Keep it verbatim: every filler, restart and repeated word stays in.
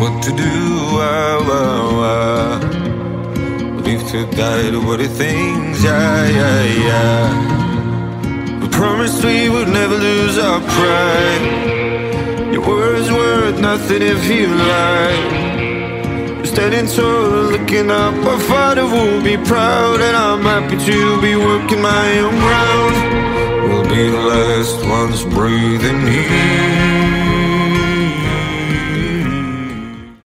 what to do. Ah, ah, ah. Live to die to what it thinks. Yeah, yeah, yeah. We promised we would never lose our pride. Your words worth nothing if you lie. Standing tall, looking up, our father will be proud. And I'm happy to be working my own ground. We'll be the last ones breathing here.